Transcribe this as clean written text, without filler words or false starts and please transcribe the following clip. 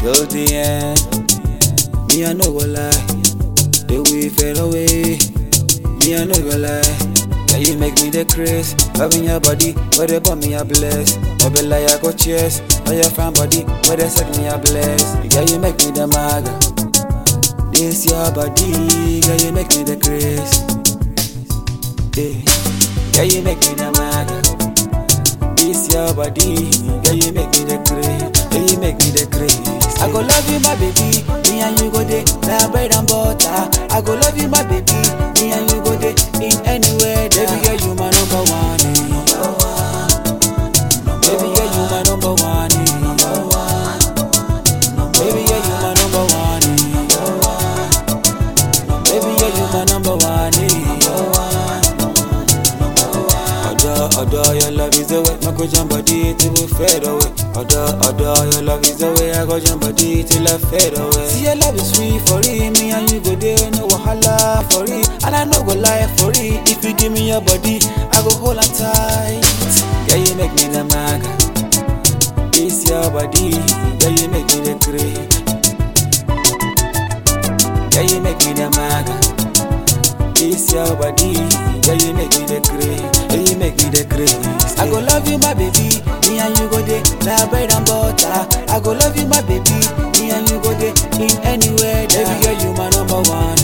till the end. Me I no go lie, the way fade away. Me I no go lie, yeah you make me the craze. Loving your body, whatever me I bless. Never lie I go chase. All your fine body, where they set me I bless. Yeah you make me the maga. This your body, yeah you make me the craze. Yeah you make me the maga. This your body, yeah you make me the craze. Yeah you make me the craze. I go love you my baby, me and you go there, like bread and butter. I go love you my baby, me and you go there, in anywhere. Baby girl you my number one, baby girl you my number one, baby girl you my number one, baby girl you my number one. Although your love is the way, I go jump body till we fade away. Although your love is the way, I go jump body till I fade away. See your love is sweet for it, me and you go there, no wahala for it, and I no go lie for it. If you give me your body, I go hold on tight. Yeah, you make me the maga. This your body, yeah you make me the craze. Yeah, you make me the maga. This your body, yeah you make me the craze. Yeah, you make me the craze. I go love you my baby, me and you go there, like bread and butter. I go love you my baby, me and you go there, in anywhere. Baby girl you my number one.